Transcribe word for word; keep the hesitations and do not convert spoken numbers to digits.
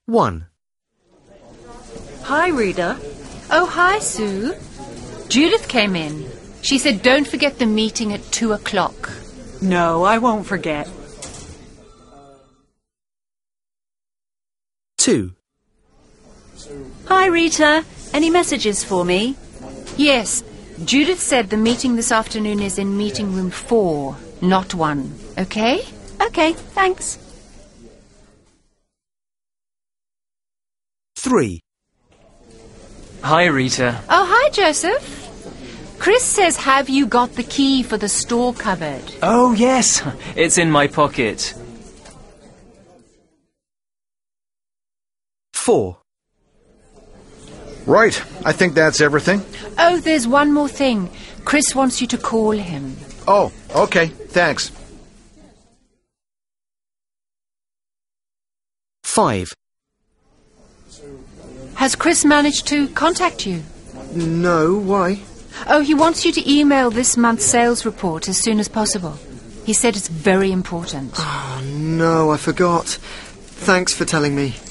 one. Hi, Rita. Oh, hi, Sue. Judith came in. She said don't forget the meeting at two o'clock. No, I won't forget. two. Hi, Rita. Any messages for me? Yes, Judith said the meeting this afternoon is in meeting room four, not one. Okay? Okay, thanks. three. Hi, Rita. Oh, hi, Joseph. Chris says have you got the key for the store cupboard? Oh, yes. It's in my pocket. four. Right. I think that's everything. Oh, there's one more thing. Chris wants you to call him. Oh, okay. Thanks. five. Has Chris managed to contact you? No, why? Oh, he wants you to email this month's sales report as soon as possible. He said it's very important. Oh, no, I forgot. Thanks for telling me.